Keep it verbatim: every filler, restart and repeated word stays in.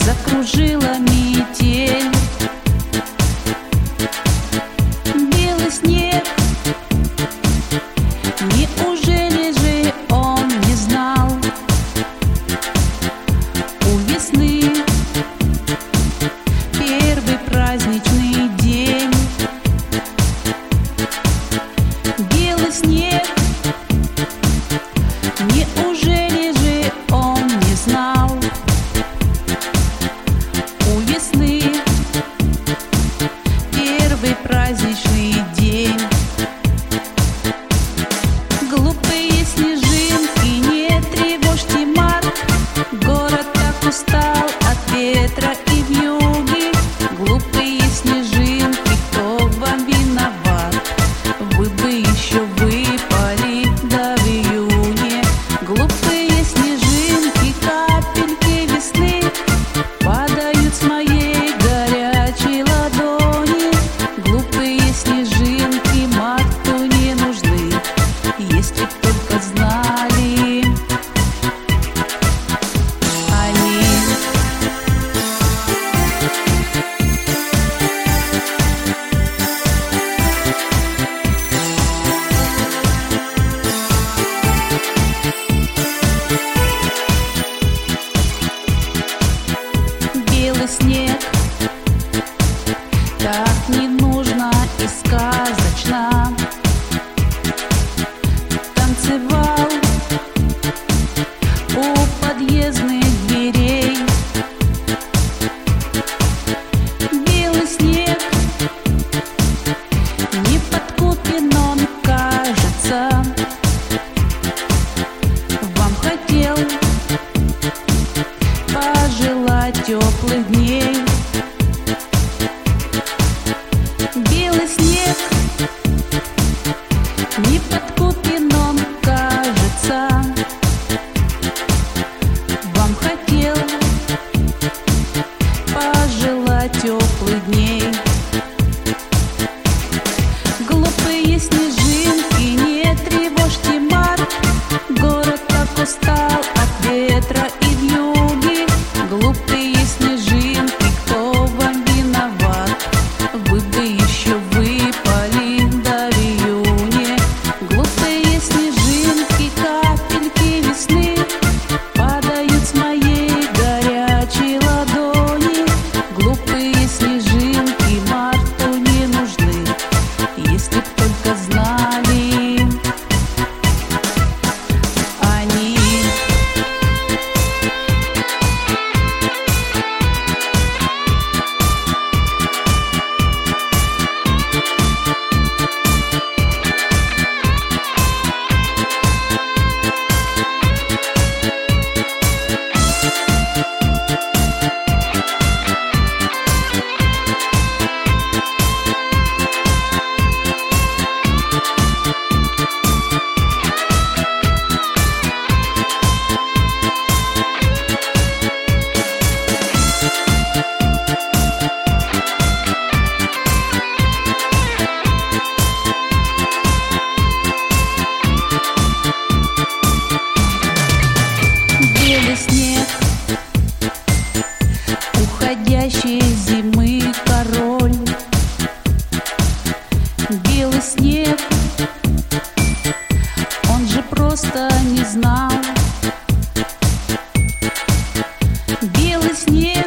закружила метель. Белый снег, неужели же он не знал? У весны первый праздничный день. Белый снег, неужели же он не знал? У весны первый праздничный день. Глупые снежинки, не тревожьте март, город так устал от ветра и вьюги. Глупые снежинки, кто вам виноват? Вы бы еще выпали да в июне. Глупые снежинки, капельки весны падают с моей горячей ладони. Глупые снежинки марту не нужны, если б только знали они. Белый снег, так не нужно и сказочно, танцевал у подъездных дверей. Белый снег, не подкупен он, кажется, вам хотел пожелать теплых дней. Белый снег, не подкупен он, кажется, вам хотел пожелать теплых дней. Глупые снежинки, не тревожьте март, город так устал от ветра и вьюги. Глупые снежинки, кто вам виноват? Вы бы еще выпали да в июне. Глупые снежинки, капельки весны падают с моей горячей ладони. Глупые снежинки марту не нужны, если б только знали они. Белый снег, уходящей зимы король. Белый снег, он же просто не знал. Белый снег,